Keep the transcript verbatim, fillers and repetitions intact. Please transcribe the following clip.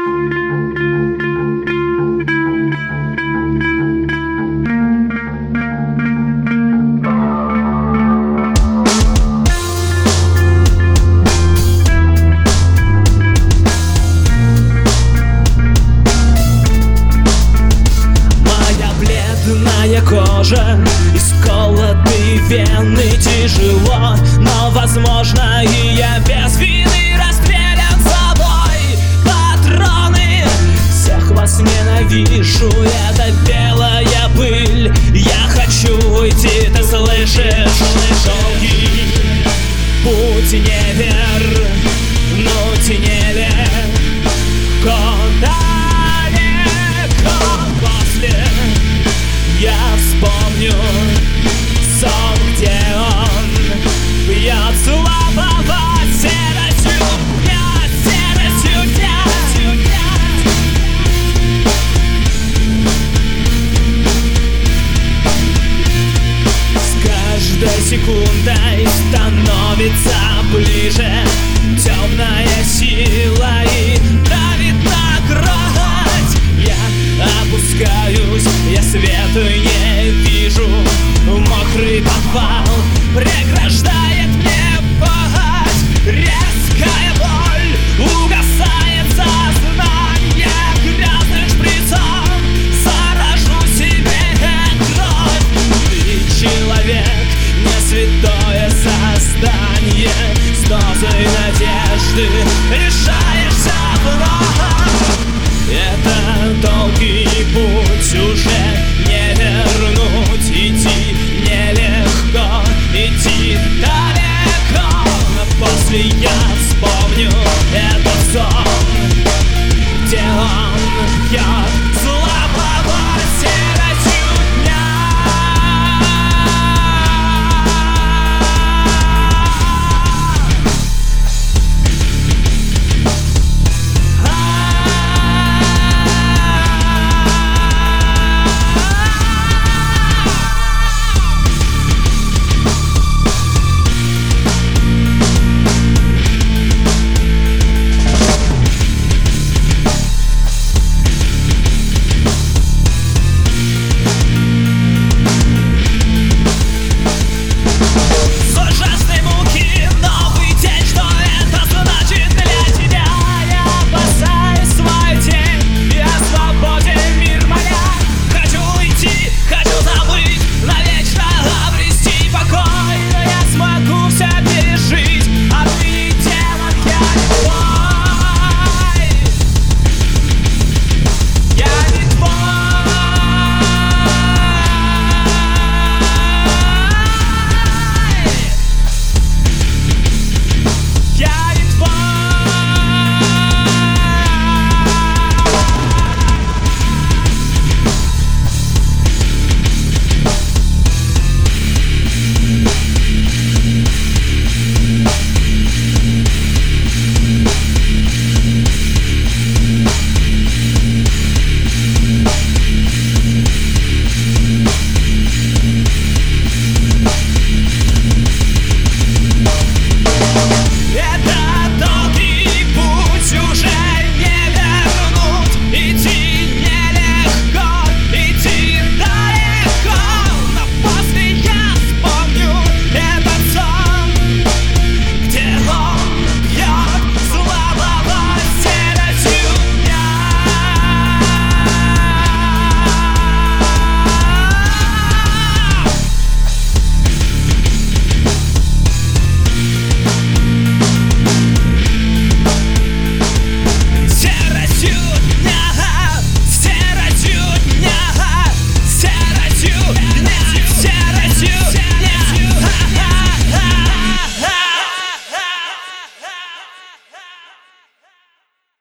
Кожа, исколоты вены, тяжело, но возможно и я без вины расстрелян собой. Патроны, всех вас ненавижу, это белая пыль. Я хочу уйти, ты слышишь? Долгий путь невер, ну невер, куда далеко после. Я вспомню сон, где он пьет слабого серостью, пьет серостью дня. С каждой секундой становится ближе